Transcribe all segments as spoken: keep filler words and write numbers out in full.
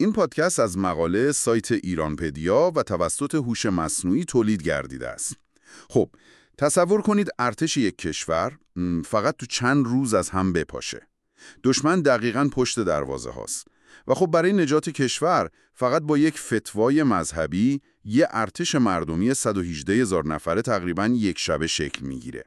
این پادکست از مقاله سایت ایرانپدیا و توسط هوش مصنوعی تولید گردیده است. خب، تصور کنید ارتش یک کشور فقط تو چند روز از هم بپاشه. دشمن دقیقاً پشت دروازه هاست. و خب برای نجات کشور فقط با یک فتوای مذهبی یه ارتش مردمی صد و هجده هزار نفره تقریباً یک شبه شکل میگیره.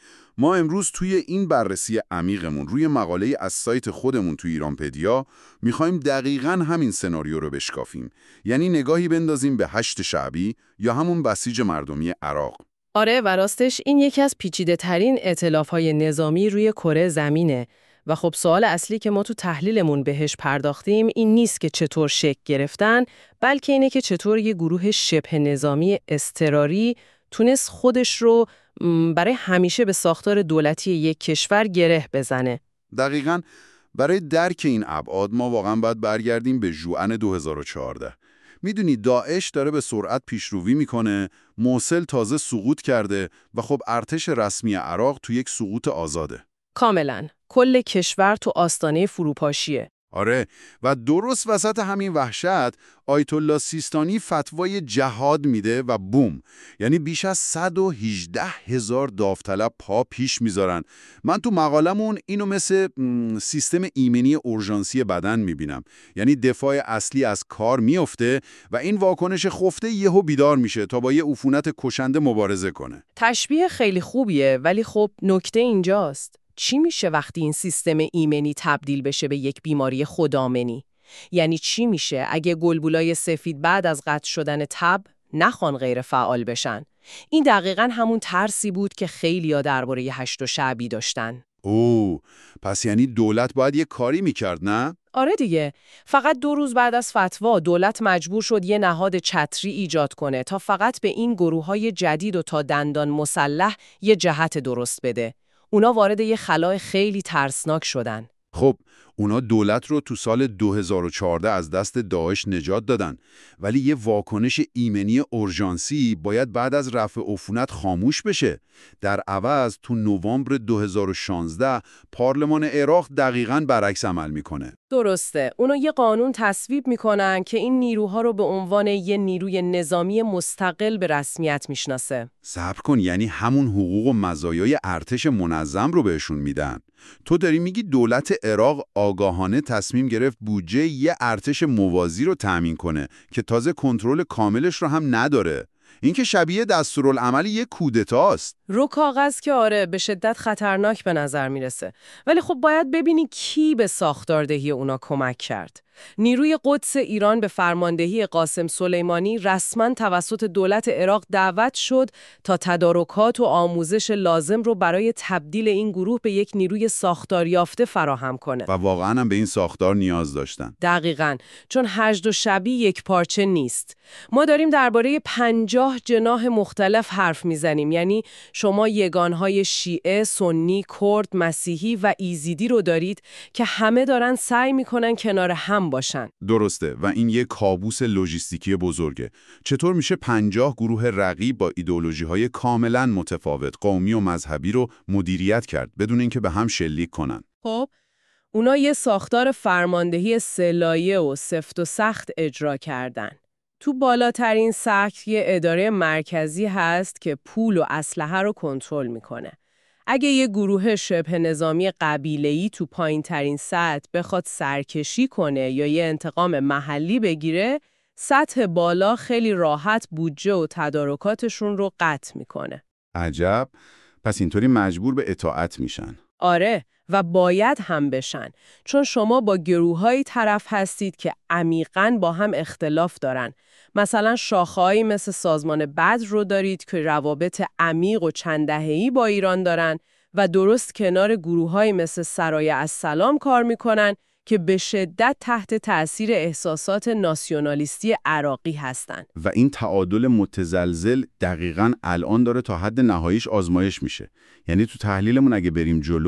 ما امروز توی این بررسی عمیقمون روی مقاله از سایت خودمون توی ایرانپدیا میخوایم دقیقاً همین سناریو رو بشکافیم. یعنی نگاهی بندازیم به هشت شعبی یا همون بسیج مردمی عراق. آره و راستش این یکی از پیچیده ترین ائتلاف‌های نظامی روی کره زمینه و خب سوال اصلی که ما تو تحلیلمون بهش پرداختیم این نیست که چطور شکل گرفتن، بلکه اینه که چطور یه گروه شبه نظامی اضطراری تونست خودش رو برای همیشه به ساختار دولتی یک کشور گره بزنه. دقیقاً. برای درک این ابعاد ما واقعاً باید برگردیم به ژوئن دو هزار و چهارده. میدونی داعش داره به سرعت پیشروی میکنه، موصل تازه سقوط کرده و خب ارتش رسمی عراق تو یک سقوط آزاده. کاملاً. کل کشور تو آستانه فروپاشیه. آره، و درست وسط همین وحشت آیت الله سیستانی فتوای جهاد میده و بوم، یعنی بیش از صد و هجده هزار داوطلب پا پیش میذارن. من تو مقالمون اینو مثل سیستم ایمنی اورژانسی بدن میبینم. یعنی دفاع اصلی از کار میفته و این واکنش خفته یهو بیدار میشه تا با یه عفونت کشنده مبارزه کنه. تشبیه خیلی خوبیه، ولی خب نکته اینجاست. چی میشه وقتی این سیستم ایمنی تبدیل بشه به یک بیماری خودآمنی؟ یعنی چی میشه اگه گلبولای سفید بعد از قطع شدن تب نخوان غیر فعال بشن؟ این دقیقاً همون ترسی بود که خیلیا درباره هشت شعبی داشتن. اوه، پس یعنی دولت باید یه کاری میکرد، نه؟ آره دیگه. فقط دو روز بعد از فتوا دولت مجبور شد یه نهاد چتری ایجاد کنه تا فقط به این گروه‌های جدید و تا دندان مسلح یه جهت درست بده. اونا وارد یه خلاء خیلی ترسناک شدن. خب، اونا دولت رو تو سال دو هزار و چهارده از دست داعش نجات دادن، ولی یه واکنش ایمنی اورژانسی باید بعد از رفع عفونت خاموش بشه. در عوض تو نوامبر دو هزار و شانزده پارلمان عراق دقیقاً برعکس عمل میکنه. درسته. اونا یه قانون تصویب میکنن که این نیروها رو به عنوان یه نیروی نظامی مستقل به رسمیت میشناسه. صبر کن، یعنی همون حقوق و مزایای ارتش منظم رو بهشون میدن؟ تو داری میگی دولت عراق آگاهانه تصمیم گرفت بودجه یه ارتش موازی رو تأمین کنه که تازه کنترل کاملش رو هم نداره؟ این که شبیه دستورالعمل یک کودتاست. رو کاغذ که آره، به شدت خطرناک به نظر میرسه. ولی خب باید ببینی کی به ساختاردهی اونا کمک کرد. نیروی قدس ایران به فرماندهی قاسم سلیمانی رسما توسط دولت عراق دعوت شد تا تدارکات و آموزش لازم رو برای تبدیل این گروه به یک نیروی ساختار یافته فراهم کنه. و واقعا هم به این ساختار نیاز داشتن. دقیقاً، چون هشت و شبی یک پارچه نیست. ما داریم درباره پنجاه جناح مختلف حرف میزنیم، یعنی شما یگانهای شیعه، سنی، کرد، مسیحی و ایزیدی رو دارید که همه دارن سعی میکنن کنار هم باشن. درسته، و این یک کابوس لوجستیکی بزرگه. چطور میشه پنجاه گروه رقیب با ایدئولوژی‌های کاملا متفاوت، قومی و مذهبی رو مدیریت کرد بدون اینکه به هم شلیک کنن؟ خب اونا یه ساختار فرماندهی سه‌لایه و سفت و سخت اجرا کردن. تو بالاترین سطح یه اداره مرکزی هست که پول و اسلحه رو کنترل میکنه. اگه یه گروه شبه نظامی قبیله‌ای تو پایین ترین سطح بخواد سرکشی کنه یا یه انتقام محلی بگیره، سطح بالا خیلی راحت بودجه و تدارکاتشون رو قطع میکنه. عجب، پس اینطوری مجبور به اطاعت میشن. آره، و باید هم بشن، چون شما با گروه‌هایی طرف هستید که عمیقاً با هم اختلاف دارن. مثلا شاخه‌هایی مثل سازمان بدر رو دارید که روابط عمیق و چند دهه‌ای با ایران دارن و درست کنار گروه‌هایی مثل سرای السلام کار میکنن که به شدت تحت تأثیر احساسات ناسیونالیستی عراقی هستن. و این تعادل متزلزل دقیقاً الان داره تا حد نهاییش آزمایش میشه. یعنی تو تحلیلمون اگه بریم جلو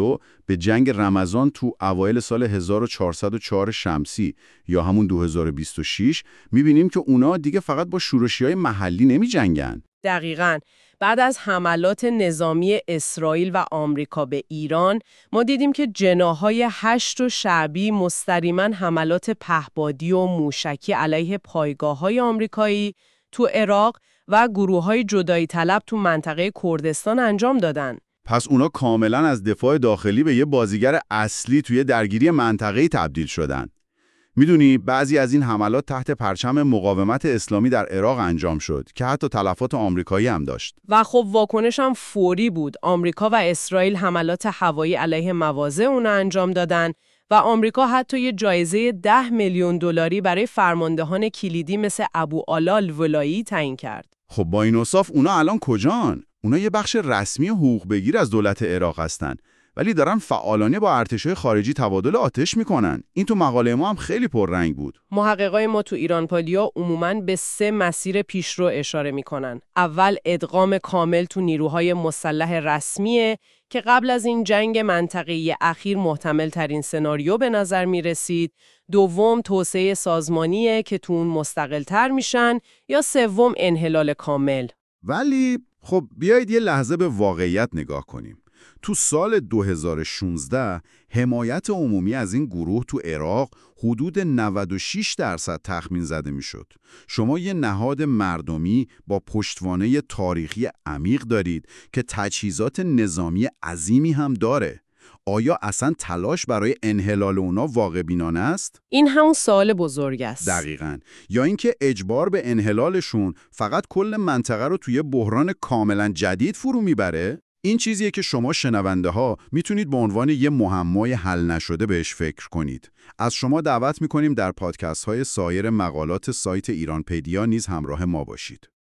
به جنگ رمضان تو اوایل سال هزار و چهارصد و چهار شمسی یا همون دو هزار و بیست و شش می‌بینیم که اونا دیگه فقط با شورشی‌های محلی نمی‌جنگن. دقیقاً. بعد از حملات نظامی اسرائیل و آمریکا به ایران، ما دیدیم که جناح‌های هشت و شعبی مستقیما حملات پهپادی و موشکی علیه پایگاه‌های آمریکایی تو عراق و گروه‌های جدایی طلب تو منطقه کردستان انجام دادن. پس اونا کاملا از دفاع داخلی به یه بازیگر اصلی توی درگیری منطقه‌ای تبدیل شدن. میدونی بعضی از این حملات تحت پرچم مقاومت اسلامی در عراق انجام شد که حتی تلفات آمریکایی هم داشت. و خب واکنش هم فوری بود. آمریکا و اسرائیل حملات هوایی علیه مواضع اون انجام دادن و آمریکا حتی یه جایزه ده میلیون دلاری برای فرماندهان کلیدی مثل ابو آلال ولایی تعیین کرد. خب با این اوصاف اونا الان کجان؟ اونا یه بخش رسمی حقوق بگیر از دولت عراق هستن، ولی دارن فعالانه با ارتش‌های خارجی تبادل آتش میکنن. این تو مقاله ما هم خیلی پررنگ بود. محققای ما تو ایرانپالیا عموماً به سه مسیر پیشرو اشاره میکنن. اول ادغام کامل تو نیروهای مسلح رسمیه که قبل از این جنگ منطقه‌ای اخیر محتمل ترین سناریو به نظر میرسید. دوم توسعه سازمانیه که تو اون مستقل‌تر میشن. یا سوم انحلال کامل. ولی خب بیایید یه لحظه به واقعیت نگاه کنیم. تو سال دو هزار و شانزده حمایت عمومی از این گروه تو عراق حدود نود و شش درصد تخمین زده میشد. شما یه نهاد مردمی با پشتوانه تاریخی عمیق دارید که تجهیزات نظامی عظیمی هم داره. آیا اصلا تلاش برای انحلال اونا واقع بینانه است؟ این همون سوال بزرگ است. دقیقاً. یا اینکه اجبار به انحلالشون فقط کل منطقه رو توی بحران کاملا جدید فرو میبره؟ این چیزیه که شما شنونده ها میتونید به عنوان یه معمای حل نشده بهش فکر کنید. از شما دعوت میکنیم در پادکست های سایر مقالات سایت ایرانپدیا نیز همراه ما باشید.